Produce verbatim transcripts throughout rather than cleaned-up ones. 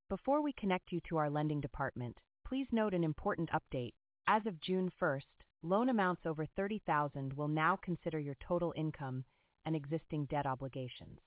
Before we connect you to our lending department, please note an important update. As of June first, loan amounts over thirty thousand will now consider your total income and existing debt obligations.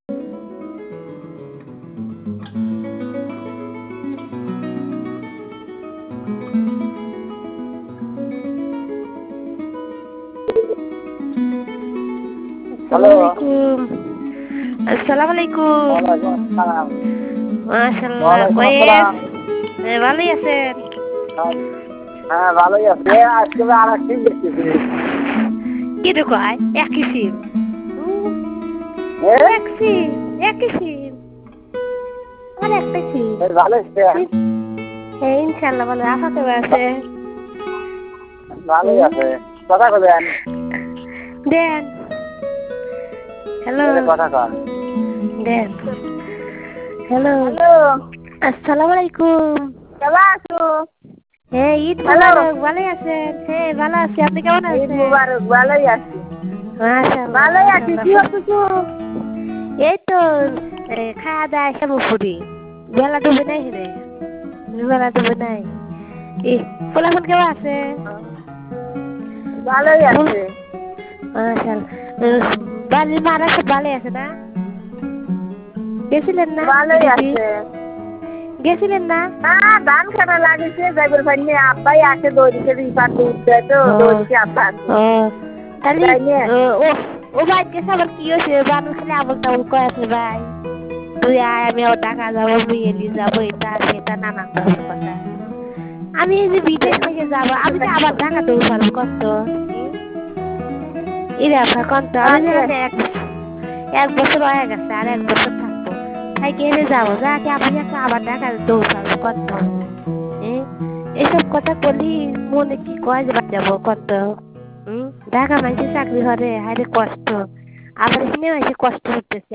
Assalamualaikum. Assalamualaikum. Waalaikumsalam. মাশাআল্লাহ ওয়ালাইকুম কয়েস আসসালাম। এ ভালোই আছেন? হ্যাঁ ভালোই আছে। আজকে আর এক সিম দেখতেছি। কি রে কয় একই সিম এ? এক সিম একই সিম আর একটা সিম বেশ ভালো আছে। হ্যাঁ ইনশাল্লাহ ভালো আশা করা আছে। ভালোই আছে। কথা বলেন। দেন হ্যালো কথা কন। দেন হ্যালো হ্যালো আসসালামু আলাইকুম। কেমন আছো? হ্যাঁ ঈদ মুবারক। ভালোই আছেন? হ্যাঁ ভালো আছি। আপনি কেমন আছেন? ঈদ মুবারক। ভালোই আছি। মাশাআল্লাহ ভালোই আছি। কি হচ্ছে? এই তো খাওয়া দাওয়া এসে মুফুরি বেলা ডুবে নাই হেরে বেলা ডুবে নাই। এই পোলাফোন কেমন আছে? ভালোই আছে। মাশাআল্লাহ বাড়ির মারা সব ভালোই আছে না? গেছিলেন না? ভালোই আছে। গেছিলেন না? হ্যাঁ ধান কাটা লাগিয়েছে যাইবার ভাইনি আব্বাই আসে দৌড়িতে রিপার উঠছে তো দৌড়িতে আব্বা আছে। ও তাহলে ও ও ভাই কে সবার কি হয়েছে বানর খালি আবল তাবল কয়ে আছে ভাই তুই আয় আমি আবার ঢাকা যাবো মেয়েলি যাবো এটা সেটা নানান ধরনের কথা। আমি এই যে বিদেশ থেকে যাবো আমি তো আবার ঢাকা দৌড় পারবো কত এরা কত আমি এক এক বছর হয়ে গেছে আর এক বছর থাকবো তাই গেলে যাবো যাকে আমি একটা আবার ঢাকা দৌড় পারবো কত এসব কথা বলি মনে কি কয় যাবো কত ঢাকা মাইসে চাকরি হরে হাইরে কষ্ট আবার এখানে মাইসে কষ্ট করতেছে।